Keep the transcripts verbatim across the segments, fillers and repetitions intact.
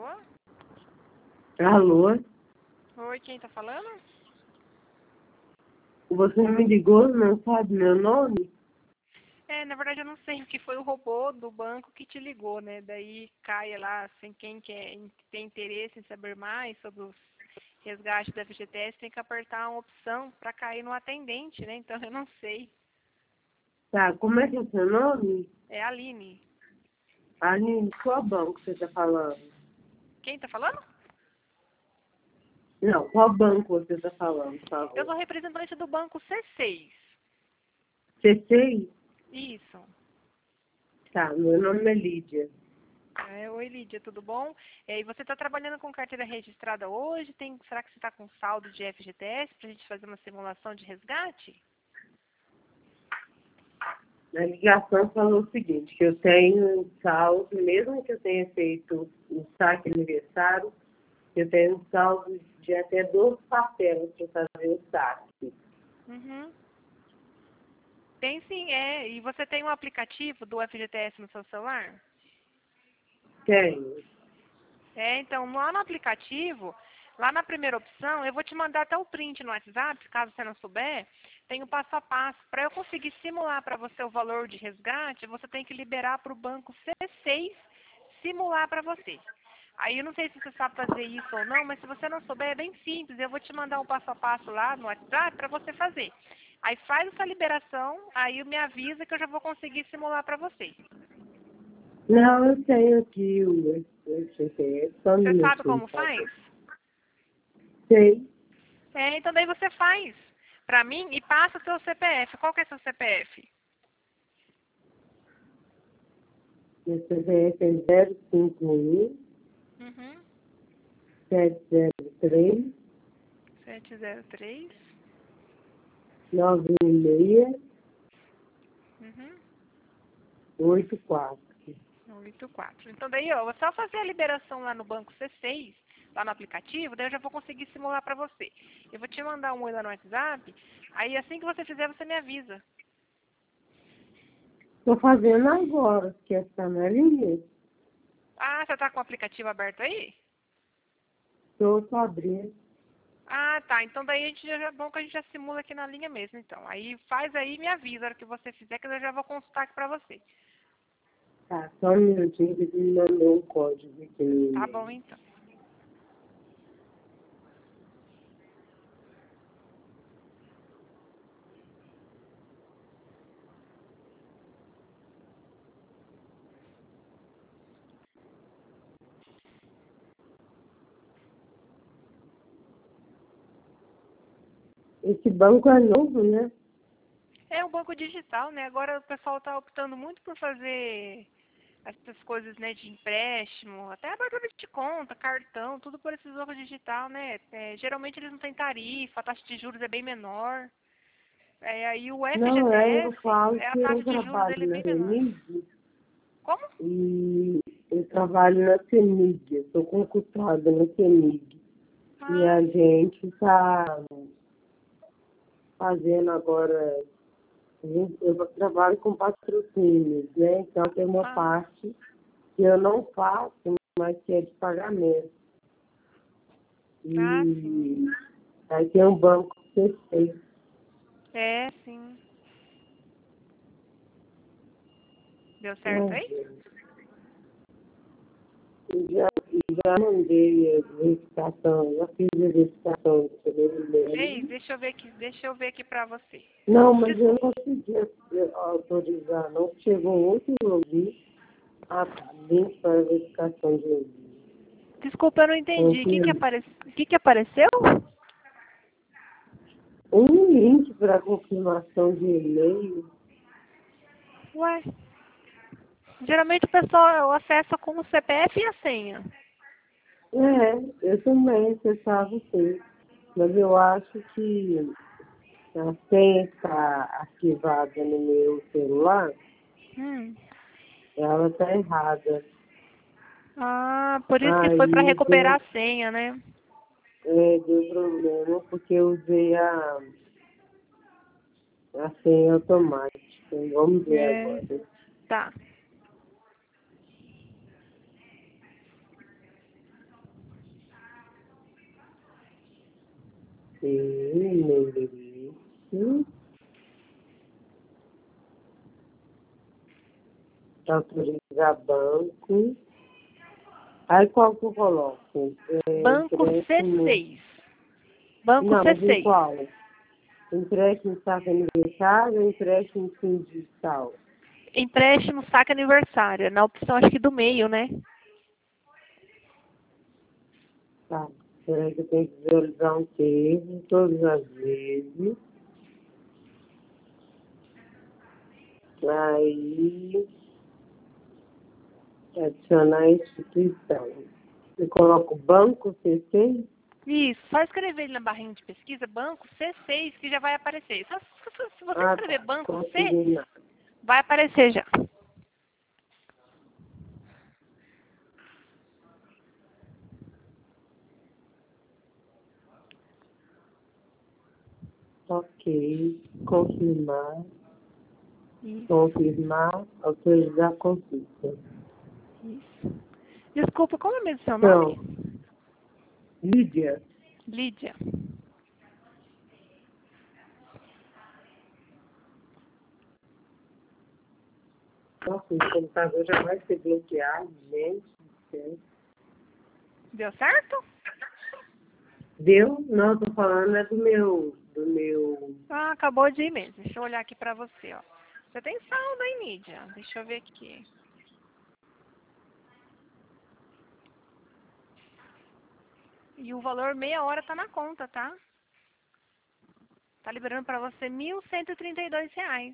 Alô? Alô? Oi, quem tá falando? Você me ligou, não sabe meu nome? É, na verdade eu não sei o que foi o robô do banco que te ligou, né? Daí cai lá, sem quem quer, tem interesse em saber mais sobre os resgates da F G T S, tem que apertar uma opção para cair no atendente, né? Então eu não sei. Tá, como é que é o seu nome? É a Aline. Aline, qual banco você tá falando? Quem tá falando? Não, qual banco você tá falando, por Eu favor? sou representante do banco C seis. C seis? Isso. Tá, meu nome é Lídia. É, oi, Lídia, tudo bom? É, e você está trabalhando com carteira registrada hoje? Tem, será que você está com saldo de F G T S para a gente fazer uma simulação de resgate? A ligação falou o seguinte, que eu tenho um saldo, mesmo que eu tenha feito um saque aniversário, eu tenho um saldo de até doze parcelas para fazer o saque. Uhum. Tem sim, é. E você tem um aplicativo do F G T S no seu celular? Tenho. É, então, lá no aplicativo, lá na primeira opção, eu vou te mandar até o print no WhatsApp, caso você não souber, tem o passo a passo. Para eu conseguir simular para você o valor de resgate, você tem que liberar para o banco C seis simular para você. Aí eu não sei se você sabe fazer isso ou não, mas se você não souber, é bem simples. Eu vou te mandar um passo a passo lá no WhatsApp para você fazer. Aí faz essa liberação, aí me avisa que eu já vou conseguir simular para você. Não, eu tenho aqui o F G T S, só um Você sabe minutinho, como por favor. faz? Sei. É, então daí você faz pra mim e passa o seu C P F. Qual que é seu C P F? Meu C P F é zero cinco um Uhum. sete zero três sete zero três. nove um seis Uhum. oito quatro. oito quatro. Então daí, ó, é só fazer a liberação lá no banco C seis, lá no aplicativo, daí eu já vou conseguir simular pra você. Eu vou te mandar um oi lá no WhatsApp, aí assim que você fizer, você me avisa. Estou fazendo agora, porque está na linha. Ah, você tá com o aplicativo aberto aí? Estou abrindo. Ah, tá. Então daí a gente já é bom que a gente já simula aqui na linha mesmo, então. Aí faz aí e me avisa a hora que você fizer, que eu já vou consultar aqui pra você. Tá, só um minutinho que ele me mandou um código aqui no Tá bom, e-mail. então. Esse banco é novo, né? É um banco digital, né? Agora o pessoal está optando muito por fazer essas coisas, né, de empréstimo, até abertura de conta, cartão, tudo por esses bancos digital, né? É, geralmente eles não têm tarifa, a taxa de juros é bem menor. É, aí o Não, aí eu F G T S, falo é, a que eu taxa de juros trabalho dele é na bem menor. CEMIG Como? e eu trabalho na CEMIG, eu sou concursada na CEMIG. E Ah, a sim. gente está fazendo agora, a gente- eu trabalho com patrocínios, né? Então tem uma Ah, parte que eu não faço, mas que é de pagamento. ah, sim. E aí tem um banco C seis. É, sim. Deu certo Ai, aí? gente. Eu já, já mandei a verificação, já fiz a verificação do Fez? primeiro. Deixa eu ver aqui, deixa eu ver aqui pra você. Não, mas eu Desculpa. não consegui eh, autorizar, não. Chegou outro login, a link para verificação de login. Desculpa, eu não entendi. O que que, Confirma. apare... o que, que apareceu? Um link para confirmação de e-mail. Ué, geralmente o pessoal acessa com o C P F e a senha. É, eu também acessava sim. Mas eu acho que a senha está arquivada no meu celular, Hum. ela está errada. Ah, por isso que foi para Aí recuperar deu, a senha, né? é, deu problema porque eu usei a, a senha automática. Vamos ver É, agora. tá. endereço, autorizar banco. Aí qual que eu coloco? É, Banco empréstimo. C seis. Banco Não, mas em C seis. qual? Empréstimo saque aniversário ou empréstimo fim digital? Empréstimo saque aniversário. Na opção acho que do meio, né? Tá. Será que eu tenho que visualizar um termo todas as vezes? Aí, adicionar a instituição. Eu coloco banco C seis? Isso, só escrever ele na barrinha de pesquisa, banco C seis, que já vai aparecer. Só, só- se você Ah, escrever tá. banco C, Confirmar. vai aparecer já. Ok. Confirmar. Isso, Confirmar. Autorizar a consulta. isso. Desculpa, como é mesmo seu nome? Então, Lídia. Lídia. Nossa, o computador já vai ser bloqueado, gente. do céu. Deu certo? Deu? Não, tô falando é do meu, do meu. Ah, acabou de ir mesmo. Deixa eu olhar aqui pra você, ó. Você tem saldo aí, Lídia? Deixa eu ver aqui. E o valor meia hora tá na conta, tá? Tá liberando pra você mil cento e trinta e dois reais.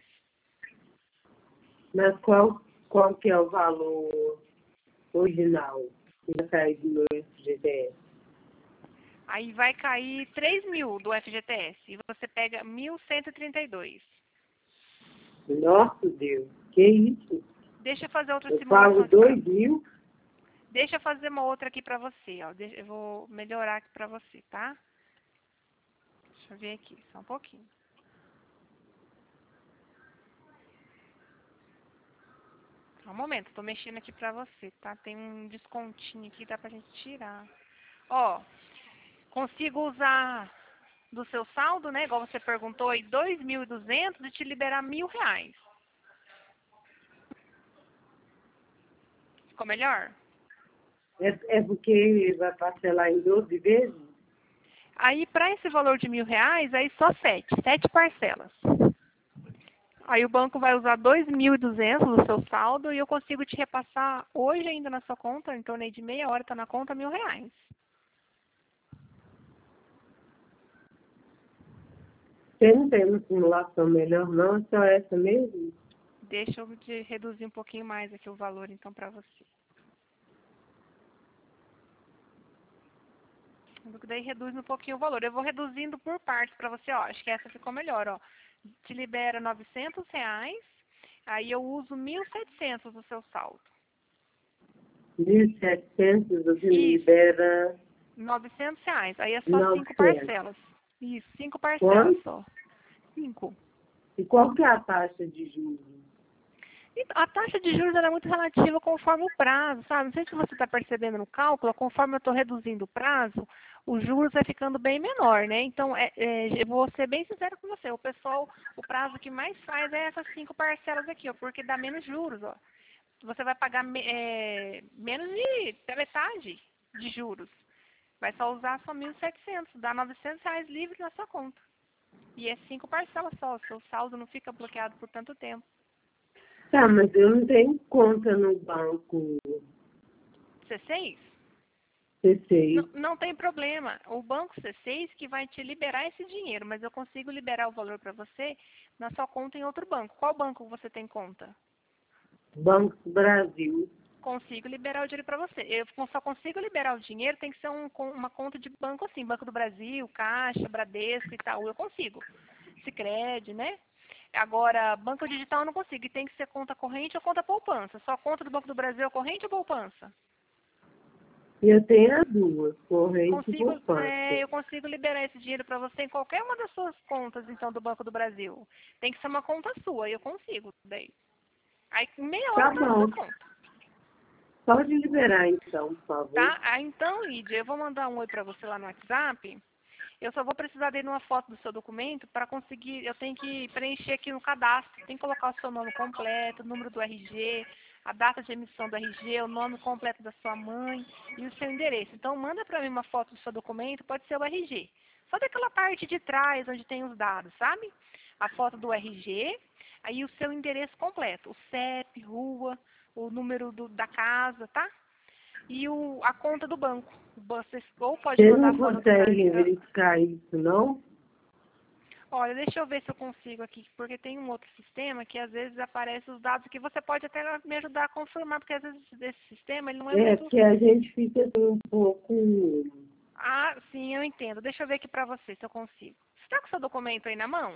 Mas qual, qual que é o valor original que vai sair do meu F G T S? Aí vai cair três mil do F G T S. E você pega mil cento e trinta e dois. Nossa Deus, que isso? Deixa eu fazer outra Eu simulação pago aqui pra... dois mil? Deixa eu fazer uma outra aqui pra você, ó. Deixa... Eu vou melhorar aqui pra você, tá? Deixa eu ver aqui, só um pouquinho. Só um momento, tô mexendo aqui pra você, tá? Tem um descontinho aqui, dá pra gente tirar. Ó, consigo usar do seu saldo, né? Igual você perguntou aí, dois mil e duzentos e te liberar mil reais. Ficou melhor? É, é porque vai parcelar em doze vezes? Aí, para esse valor de mil reais, aí só sete, sete parcelas. Aí o banco vai usar dois mil e duzentos do seu saldo e eu consigo te repassar hoje ainda na sua conta, em torno aí de meia hora tá na conta, mil reais. Você não tem uma simulação melhor não? É só essa mesmo? Deixa eu te reduzir um pouquinho mais aqui o valor então para você. Daí reduz um pouquinho o valor. Eu vou reduzindo por partes para você, ó. Acho que essa ficou melhor, ó. Te libera novecentos reais, aí eu uso mil e setecentos do seu saldo. mil e setecentos você me Isso, libera novecentos reais. Aí é só cinco novecentos. parcelas. Isso, cinco parcelas Quanto? só. Cinco. E qual que é a taxa de juros? Então, a taxa de juros ela é muito relativa conforme o prazo, sabe? Não sei se você está percebendo no cálculo, conforme eu estou reduzindo o prazo, os juros vai ficando bem menor, né? Então, é, é, eu vou ser bem sincero com você. O pessoal, o prazo que mais faz é essas cinco parcelas aqui, ó, porque dá menos juros, ó. Você vai pagar me- é, menos de pela metade de juros. Vai só usar só mil e setecentos, dá novecentos reais livres na sua conta. E é cinco parcelas só, o seu saldo não fica bloqueado por tanto tempo. Tá, mas eu não tenho conta no banco C seis? C seis. Não, não tem problema. O banco C seis que vai te liberar esse dinheiro, mas eu consigo liberar o valor para você na sua conta em outro banco. Qual banco você tem conta? Banco do Brasil. Consigo liberar o dinheiro para você. Eu só consigo liberar o dinheiro, tem que ser um, uma conta de banco assim, Banco do Brasil, Caixa, Bradesco, Itaú, eu consigo. Sicredi, né? Agora, banco digital eu não consigo, e tem que ser conta corrente ou conta poupança. Só conta do Banco do Brasil é corrente ou poupança? E eu tenho as duas, corrente e Consigo, é, poupança. eu consigo liberar esse dinheiro para você em qualquer uma das suas contas, então, do Banco do Brasil. Tem que ser uma conta sua, e eu consigo daí. Aí, em meia hora Tá tá na sua bom. conta, Pode liberar então, por favor. tá? Ah, então, Lídia, eu vou mandar um oi para você lá no WhatsApp. Eu só vou precisar dele uma foto do seu documento para conseguir, eu tenho que preencher aqui no cadastro, tem que colocar o seu nome completo, o número do R G, a data de emissão do R G, o nome completo da sua mãe e o seu endereço. Então manda para mim uma foto do seu documento, pode ser o R G. Só daquela parte de trás onde tem os dados, sabe? A foto do R G, aí o seu endereço completo, o C E P, rua, o número do, da casa, tá? E o, a conta do banco. Você ou pode Você mandar não foto do consegue cartão. verificar isso, não? Olha, deixa eu ver se eu consigo aqui, porque tem um outro sistema que às vezes aparece os dados que você pode até me ajudar a confirmar, porque às vezes esse sistema ele não é, É, muito... porque a gente fica assim, um pouco... Ah, sim, eu entendo. Deixa eu ver aqui pra você se eu consigo. Você tá com o seu documento aí na mão?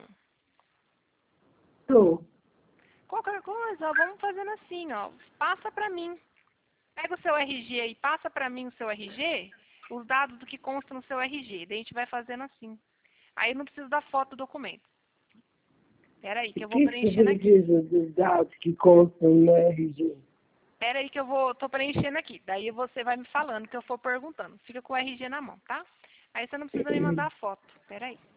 Tô. Qualquer coisa, ó, vamos fazendo assim, ó. Passa pra mim. Pega o seu R G aí, passa pra mim o seu R G, os dados do que consta no seu R G. Daí a gente vai fazendo assim. Aí não precisa da foto do documento. Espera aí, O que eu vou que, que você preenchendo aqui. precisa dos dados que constam no R G? Espera aí que eu vou, tô preenchendo aqui. Daí você vai me falando que eu for perguntando. Fica com o R G na mão, tá? Aí você não precisa me mandar a foto. Espera aí.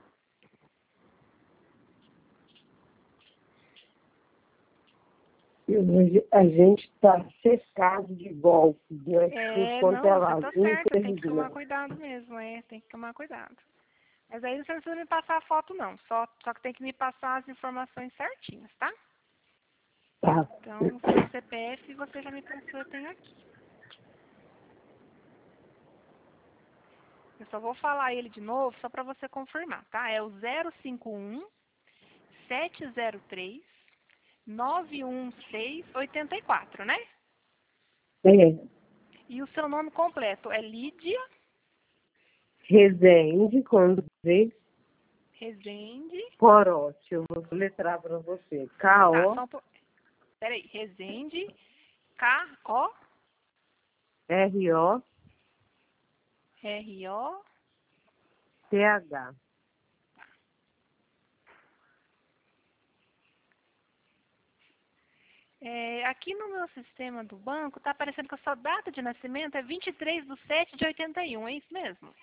Hoje a gente está cercado de golpes, né? Tudo É, quanto é não, você lado, tá certo. Tem que tomar infelizmente. cuidado mesmo, é. Tem que tomar cuidado. Mas aí você não precisa me passar a foto, não. Só, só que tem que me passar as informações certinhas, tá? Tá. Então, o seu C P F você já me passou, eu tenho aqui. Eu só vou falar ele de novo, só para você confirmar, tá? É o zero cinco um, sete zero três, nove um seis, oito quatro, né? É. E o seu nome completo é Lídia Resende, quando vê, Rezende. Corote. Eu vou letrar para você. Tá, K O só um po... Peraí, Rezende, K O R O R O. T H. É, aqui no meu sistema do banco, tá aparecendo que a sua data de nascimento é vinte e três de sete de oitenta e um, é isso mesmo?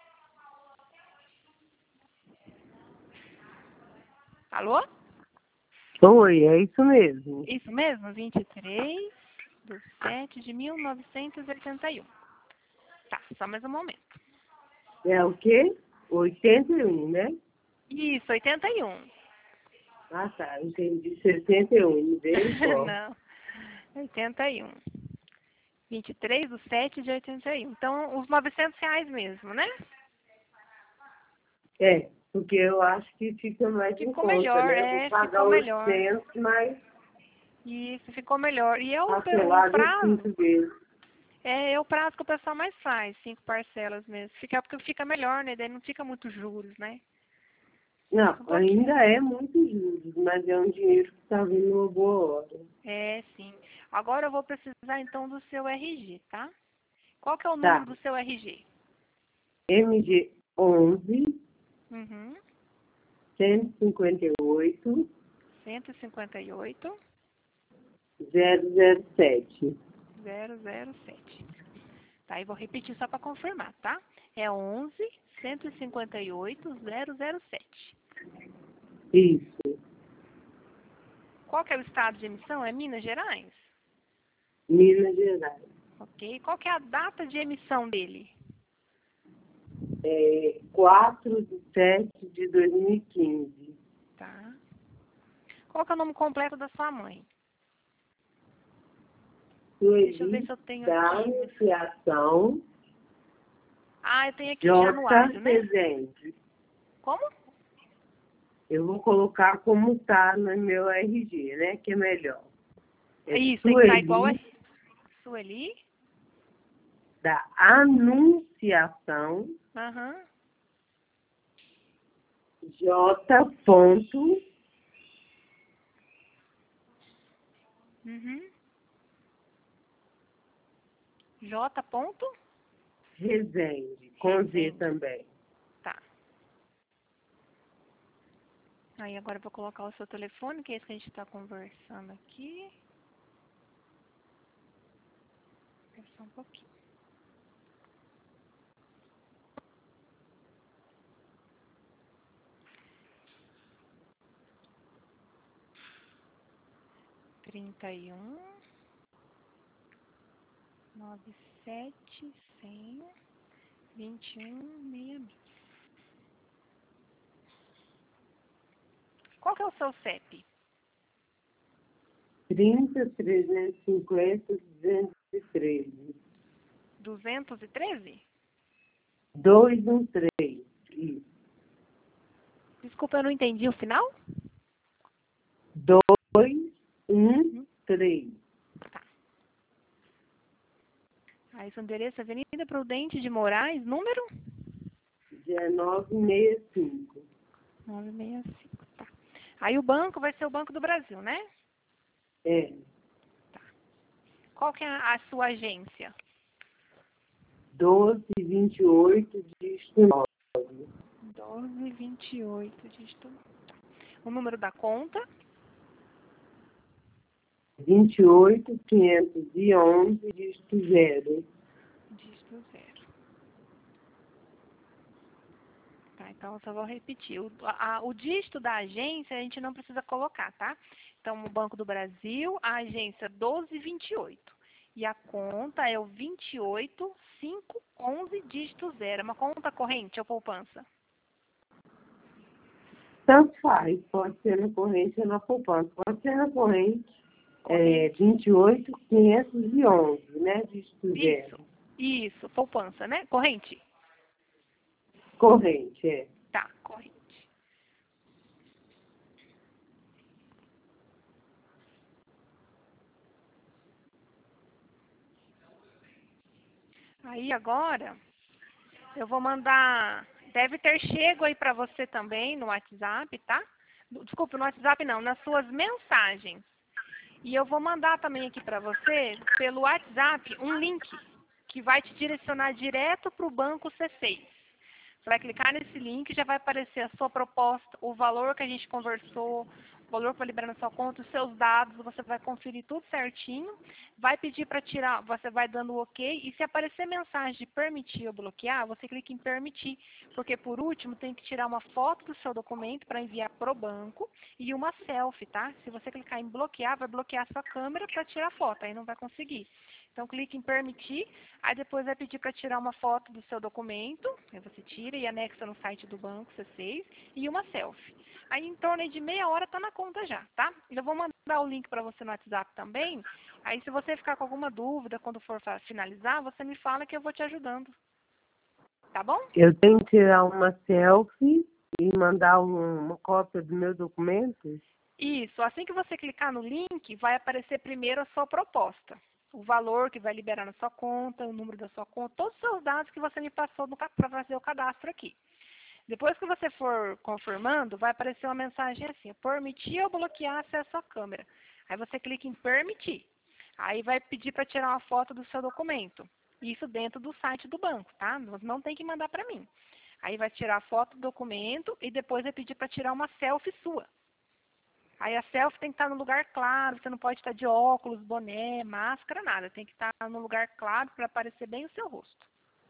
Alô? Oi, é isso mesmo. Isso mesmo, vinte e três de sete de mil novecentos e oitenta e um. Tá, só mais um momento. É o quê? oitenta e um, né? Isso, oitenta e um. Ah, tá. Entendi. sessenta e um. Misericórdia. Não, oitenta e um. vinte e três de sete de oitenta e um. Então, os novecentos reais mesmo, né? É, porque eu acho que fica mais em Ficou conta, melhor, né? Eu vou é, pagar ficou melhor. oitocentos, mas Isso, ficou melhor. E é o, o parcelado em cinco prazo, vezes. é, é o prazo que o pessoal mais faz, cinco parcelas mesmo. Fica, porque fica melhor, né? Daí não fica muito juros, né? Não, Um pouquinho. ainda é muito juros, mas é um dinheiro que está vindo uma boa hora. É, sim. Agora eu vou precisar então do seu R G, tá? Qual que é o número Tá. do seu R G? M G onze, Uhum. cento e cinquenta e oito, cento e cinquenta e oito, zero zero sete. zero zero sete. Tá, e vou repetir só para confirmar, tá? É onze, cento e cinquenta e oito, zero zero sete. Isso. Qual que é o estado de emissão? É Minas Gerais? Minas Gerais. Ok. Qual que é a data de emissão dele? É quatro de sete de dois mil e quinze. Tá. Qual que é o nome completo da sua mãe? Deixa eu ver Sueli se eu tenho da aqui. Anunciação Ah, eu tenho aqui J. Januário, né? Rezende. Como? Eu vou colocar como está no meu R G, né? Que é melhor. É Isso, tem que estar igual a Sueli Sueli. da Anunciação Aham. J. Ponto, Uhum. J. Ponto? Rezende, com Z Rezende. também. Tá. Aí agora eu vou colocar o seu telefone, que é esse que a gente está conversando aqui. Espera só um pouquinho. trinta e um, noventa e sete, cem, vinte e um, seis bis. Qual que é o seu C E P? trinta, trezentos e cinquenta, duzentos e treze. duzentos e treze? dois um três. Isso. Desculpa, eu não entendi o final. dois um três. Tá. Aí seu endereço é Avenida Prudente de Moraes, número? dezenove sessenta e cinco. nove seis cinco, tá. Aí o banco vai ser o Banco do Brasil, né? É. Qual que é a sua agência? doze vinte e oito, dígito nove. doze vinte e oito, dígito. Tá. O número da conta? vinte e oito, quinhentos e onze, dígito zero. Dígito zero. Tá, então eu só vou repetir. O, a, o dígito da agência a gente não precisa colocar, tá? Então, o Banco do Brasil, a agência doze vinte e oito. E a conta é o vinte e oito, quinhentos e onze, dígito zero. É uma conta corrente ou poupança? Tanto faz, pode ser na corrente ou na poupança. Pode ser na corrente, é, Corrente. vinte e oito, quinhentos e onze, né? Dígito Isso, zero. isso, poupança, né? Corrente? Corrente, é. Tá, corrente. Aí agora, eu vou mandar, deve ter chego aí pra você também no WhatsApp, tá? Desculpa, no WhatsApp não, nas suas mensagens. E eu vou mandar também aqui pra você, pelo WhatsApp, um link que vai te direcionar direto pro banco C seis. Você vai clicar nesse link, já vai aparecer a sua proposta, o valor que a gente conversou, o valor que vai liberar na sua conta, os seus dados, você vai conferir tudo certinho, vai pedir para tirar, você vai dando o ok, e se aparecer mensagem de permitir ou bloquear, você clica em permitir, porque por último tem que tirar uma foto do seu documento para enviar pro banco e uma selfie, tá? Se você clicar em bloquear, vai bloquear a sua câmera para tirar foto, aí não vai conseguir. Então, clique em permitir, aí depois vai pedir para tirar uma foto do seu documento, aí você tira e anexa no site do banco C seis, e uma selfie. Aí, em torno de meia hora, está na conta já, tá? Eu vou mandar o link para você no WhatsApp também, aí se você ficar com alguma dúvida quando for finalizar, você me fala que eu vou te ajudando. Tá bom? Eu tenho que tirar uma selfie e mandar um- uma cópia do meu documento? Isso, assim que você clicar no link, vai aparecer primeiro a sua proposta. O valor que vai liberar na sua conta, o número da sua conta, todos os seus dados que você me passou para fazer o cadastro aqui. Depois que você for confirmando, vai aparecer uma mensagem assim, permitir ou bloquear acesso à câmera. Aí você clica em permitir. Aí vai pedir para tirar uma foto do seu documento. Isso dentro do site do banco, tá? Não tem que mandar para mim. Aí vai tirar a foto do documento e depois vai pedir para tirar uma selfie sua. Aí a selfie tem que estar no lugar claro, você não pode estar de óculos, boné, máscara, nada. Tem que estar no lugar claro para aparecer bem o seu rosto.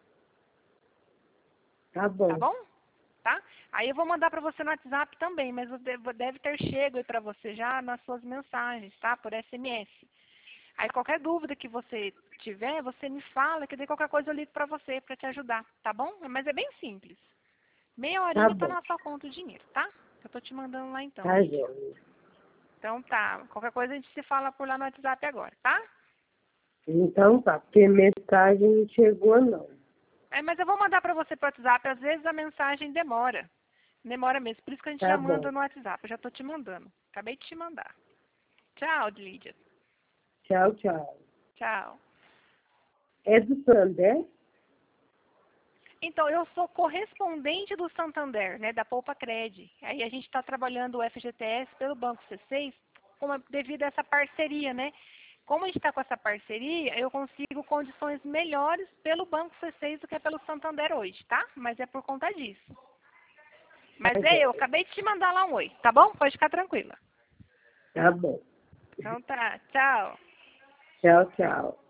Tá bom. Tá bom? Tá? Aí eu vou mandar para você no WhatsApp também, mas deve ter chego aí para você já nas suas mensagens, tá? Por S M S. Aí qualquer dúvida que você tiver, você me fala, que daí qualquer coisa eu ligo para você para te ajudar, tá bom? Mas é bem simples. Meia Tá horinha tá bom. na sua conta o dinheiro, tá? Eu tô te mandando lá então, Tá, Lídia. joia. Então tá, qualquer coisa a gente se fala por lá no WhatsApp agora, tá? Então tá, porque mensagem não chegou não. É, mas eu vou mandar para você pro WhatsApp, às vezes a mensagem demora. Demora mesmo, por isso que a gente Tá já bom. manda no WhatsApp, eu já tô te mandando. Acabei de te mandar. Tchau, Lídia. Tchau, tchau. Tchau. É do Santander? Então, eu sou correspondente do Santander, né, da Poupa Cred. Aí a gente está trabalhando o F G T S pelo Banco C seis como, devido a essa parceria, né? Como a gente está com essa parceria, eu consigo condições melhores pelo Banco C seis do que pelo Santander hoje, tá? Mas é por conta disso. Mas Tá, é eu, joia. acabei de te mandar lá um oi, tá bom? Pode ficar tranquila. Tá bom. Então tá, tchau. Tchau, tchau.